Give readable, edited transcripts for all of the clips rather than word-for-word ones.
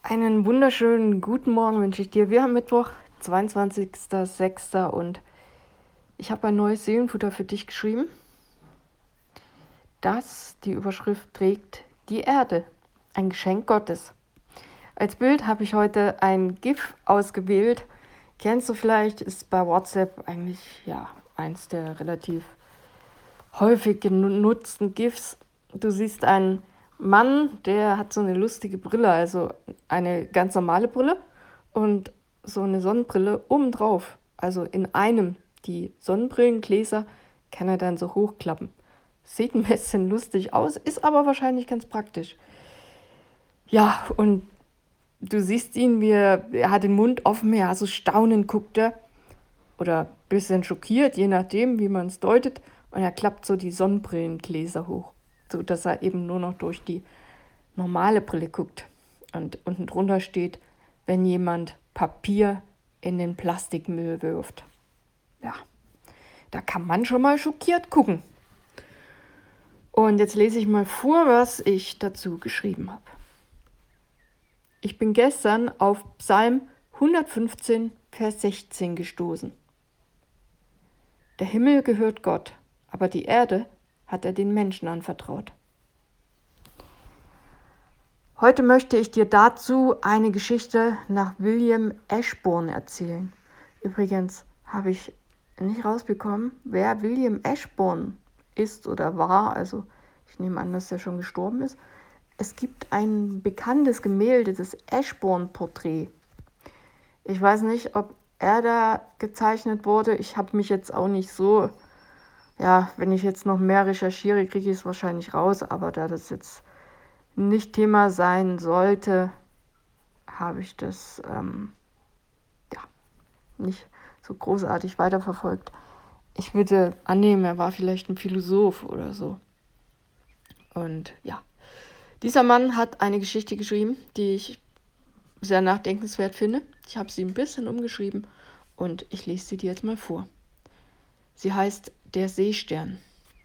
Einen wunderschönen guten Morgen wünsche ich dir. Wir haben Mittwoch, 22.06. und ich habe ein neues Seelenfutter für dich geschrieben, das die Überschrift trägt: Die Erde, ein Geschenk Gottes. Als Bild habe ich heute ein GIF ausgewählt. Kennst du vielleicht, ist bei WhatsApp eigentlich eins der relativ häufig genutzten GIFs. Du siehst einen Mann, der hat so eine lustige Brille, also eine ganz normale Brille und so eine Sonnenbrille obendrauf. Also in einem. Die Sonnenbrillengläser kann er dann so hochklappen. Sieht ein bisschen lustig aus, ist aber wahrscheinlich ganz praktisch. Ja, und du siehst ihn, er hat den Mund offen, ja, so staunend guckt er. Oder ein bisschen schockiert, je nachdem, wie man es deutet. Und er klappt so die Sonnenbrillengläser hoch, sodass er eben nur noch durch die normale Brille guckt. Und unten drunter steht: wenn jemand Papier in den Plastikmüll wirft. Ja, da kann man schon mal schockiert gucken. Und jetzt lese ich mal vor, was ich dazu geschrieben habe. Ich bin gestern auf Psalm 115, Vers 16 gestoßen. Der Himmel gehört Gott, aber die Erde hat er den Menschen anvertraut. Heute möchte ich dir dazu eine Geschichte nach William Ashburn erzählen. Übrigens habe ich nicht rausbekommen, wer William Ashburn ist oder war. Also ich nehme an, dass er schon gestorben ist. Es gibt ein bekanntes Gemälde, das Ashburn-Porträt. Ich weiß nicht, ob er da gezeichnet wurde. Ich habe mich jetzt auch nicht so, wenn ich jetzt noch mehr recherchiere, kriege ich es wahrscheinlich raus. Aber da das jetzt nicht Thema sein sollte, habe ich das nicht so großartig weiterverfolgt. Ich würde annehmen, er war vielleicht ein Philosoph oder so. Und ja, dieser Mann hat eine Geschichte geschrieben, die ich sehr nachdenkenswert finde. Ich habe sie ein bisschen umgeschrieben und ich lese sie dir jetzt mal vor. Sie heißt Der Seestern.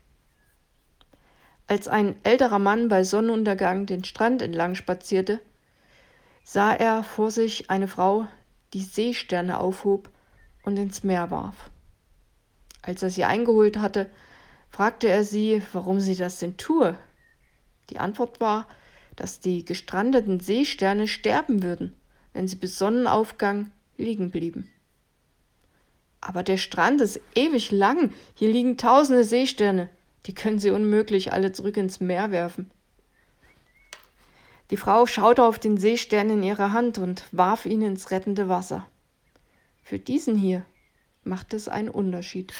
Als ein älterer Mann bei Sonnenuntergang den Strand entlang spazierte, sah er vor sich eine Frau, die Seesterne aufhob und ins Meer warf. Als er sie eingeholt hatte, fragte er sie, warum sie das denn tue. Die Antwort war, dass die gestrandeten Seesterne sterben würden, wenn sie bis Sonnenaufgang liegen blieben. Aber der Strand ist ewig lang, hier liegen tausende Seesterne, die können sie unmöglich alle zurück ins Meer werfen. Die Frau schaute auf den Seestern in ihrer Hand und warf ihn ins rettende Wasser. Für diesen hier macht es einen Unterschied.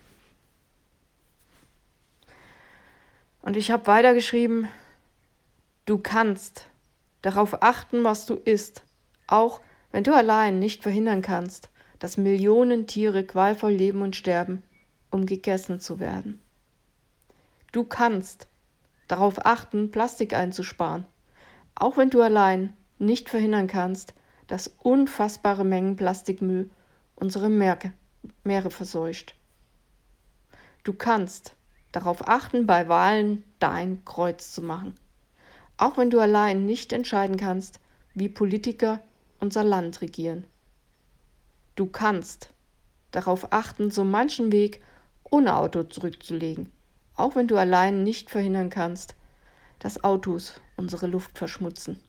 Und ich habe weitergeschrieben: Du kannst darauf achten, was du isst, auch wenn du allein nicht verhindern kannst, dass Millionen Tiere qualvoll leben und sterben, um gegessen zu werden. Du kannst darauf achten, Plastik einzusparen, auch wenn du allein nicht verhindern kannst, dass unfassbare Mengen Plastikmüll unsere Meere verseucht. Du kannst darauf achten, bei Wahlen dein Kreuz zu machen, auch wenn du allein nicht entscheiden kannst, wie Politiker unser Land regieren. Du kannst darauf achten, so manchen Weg ohne Auto zurückzulegen, auch wenn du allein nicht verhindern kannst, dass Autos unsere Luft verschmutzen.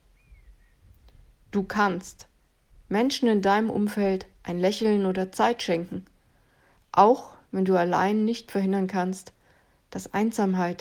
Du kannst Menschen in deinem Umfeld ein Lächeln oder Zeit schenken, auch wenn du allein nicht verhindern kannst, dass Einsamkeit,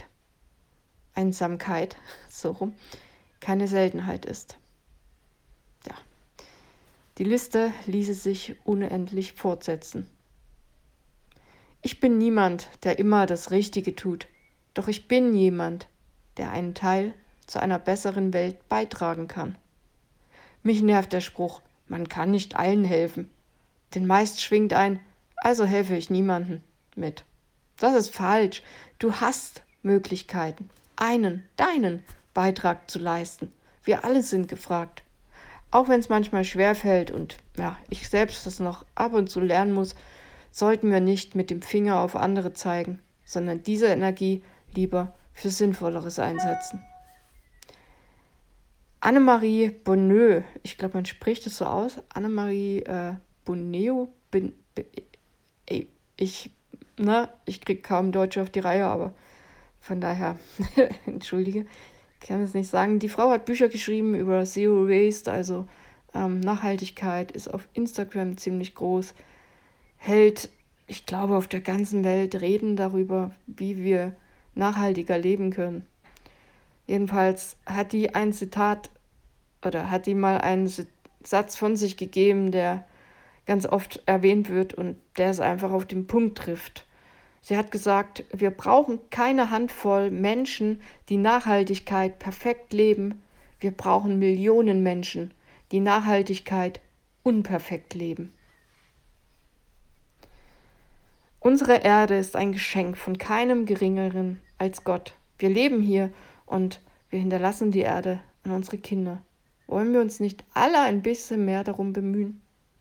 keine Seltenheit ist. Ja, die Liste ließe sich unendlich fortsetzen. Ich bin niemand, der immer das Richtige tut, doch ich bin jemand, der einen Teil zu einer besseren Welt beitragen kann. Mich nervt der Spruch, man kann nicht allen helfen. Denn meist schwingt ein, also helfe ich niemandem mit. Das ist falsch. Du hast Möglichkeiten, deinen Beitrag zu leisten. Wir alle sind gefragt. Auch wenn es manchmal schwerfällt und ich selbst das noch ab und zu lernen muss, sollten wir nicht mit dem Finger auf andere zeigen, sondern diese Energie lieber für Sinnvolleres einsetzen. Annemarie Bonneux, ich glaube, man spricht es so aus. Annemarie Bonneo. Ey, ich, ich kriege kaum Deutsch auf die Reihe, aber von daher, entschuldige, kann es nicht sagen. Die Frau hat Bücher geschrieben über Zero Waste, also Nachhaltigkeit, ist auf Instagram ziemlich groß, hält, ich glaube, auf der ganzen Welt Reden darüber, wie wir nachhaltiger leben können. Jedenfalls hat die ein Zitat oder hat die mal einen Satz von sich gegeben, der ganz oft erwähnt wird und der es einfach auf den Punkt trifft. Sie hat gesagt, wir brauchen keine Handvoll Menschen, die Nachhaltigkeit perfekt leben. Wir brauchen Millionen Menschen, die Nachhaltigkeit unperfekt leben. Unsere Erde ist ein Geschenk von keinem Geringeren als Gott. Wir leben hier und wir hinterlassen die Erde an unsere Kinder. Wollen wir uns nicht alle ein bisschen mehr darum bemühen?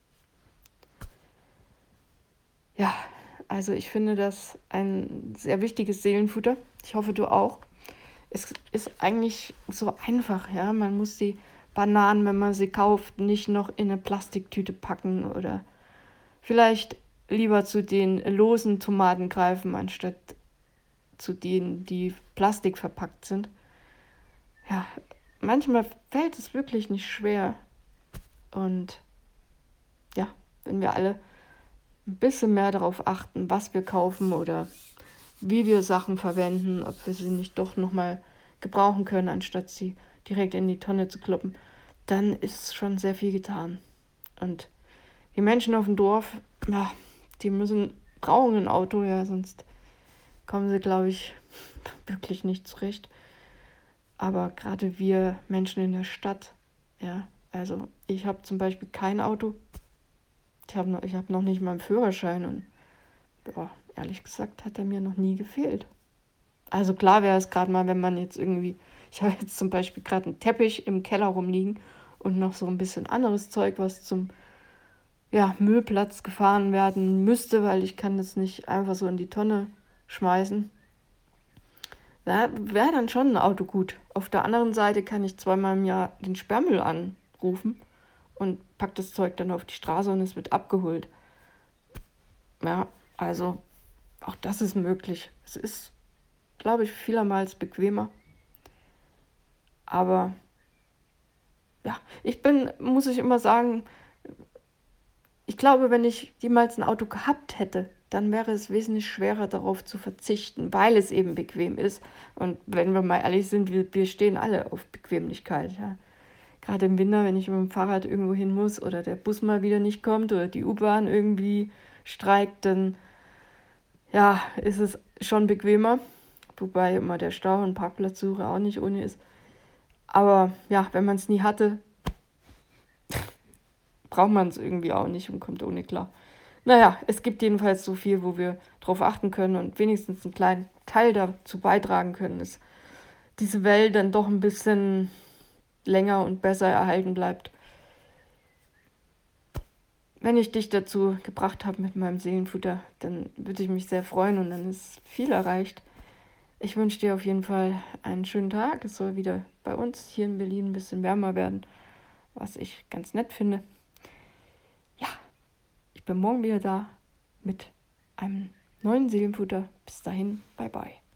Ja, also ich finde das ein sehr wichtiges Seelenfutter. Ich hoffe, du auch. Es ist eigentlich so einfach, ja. Man muss die Bananen, wenn man sie kauft, nicht noch in eine Plastiktüte packen oder vielleicht lieber zu den losen Tomaten greifen, anstatt zu denen, die Plastik verpackt sind. Ja, manchmal fällt es wirklich nicht schwer. Und ja, wenn wir alle ein bisschen mehr darauf achten, was wir kaufen oder wie wir Sachen verwenden, ob wir sie nicht doch nochmal gebrauchen können, anstatt sie direkt in die Tonne zu kloppen, dann ist schon sehr viel getan. Und die Menschen auf dem Dorf, ja, die brauchen ein Auto, ja, sonst kommen sie, glaube ich, wirklich nicht zurecht. Aber gerade wir Menschen in der Stadt, ja, also ich habe zum Beispiel kein Auto, ich hab noch nicht mal einen Führerschein und boah, ehrlich gesagt hat er mir noch nie gefehlt. Also klar wäre es gerade mal, wenn man jetzt irgendwie, ich habe jetzt zum Beispiel gerade einen Teppich im Keller rumliegen und noch so ein bisschen anderes Zeug, was zum Müllplatz gefahren werden müsste, weil ich kann das nicht einfach so in die Tonne schmeißen. Da wäre dann schon ein Auto gut. Auf der anderen Seite kann ich zweimal im Jahr den Sperrmüll anrufen und pack das Zeug dann auf die Straße und es wird abgeholt. Ja, also auch das ist möglich. Es ist, glaube ich, vielermals bequemer. Aber ja, muss ich immer sagen, ich glaube, wenn ich jemals ein Auto gehabt hätte, dann wäre es wesentlich schwerer darauf zu verzichten, weil es eben bequem ist. Und wenn wir mal ehrlich sind, wir stehen alle auf Bequemlichkeit. Ja. Gerade im Winter, wenn ich mit dem Fahrrad irgendwo hin muss oder der Bus mal wieder nicht kommt oder die U-Bahn irgendwie streikt, dann ja, ist es schon bequemer. Wobei immer der Stau und Parkplatzsuche auch nicht ohne ist. Aber ja, wenn man es nie hatte, braucht man es irgendwie auch nicht und kommt ohne klar. Naja, es gibt jedenfalls so viel, wo wir drauf achten können und wenigstens einen kleinen Teil dazu beitragen können, dass diese Welt dann doch ein bisschen länger und besser erhalten bleibt. Wenn ich dich dazu gebracht habe mit meinem Seelenfutter, dann würde ich mich sehr freuen und dann ist viel erreicht. Ich wünsche dir auf jeden Fall einen schönen Tag. Es soll wieder bei uns hier in Berlin ein bisschen wärmer werden, was ich ganz nett finde. Ja, ich bin morgen wieder da mit einem neuen Seelenfutter. Bis dahin, bye bye.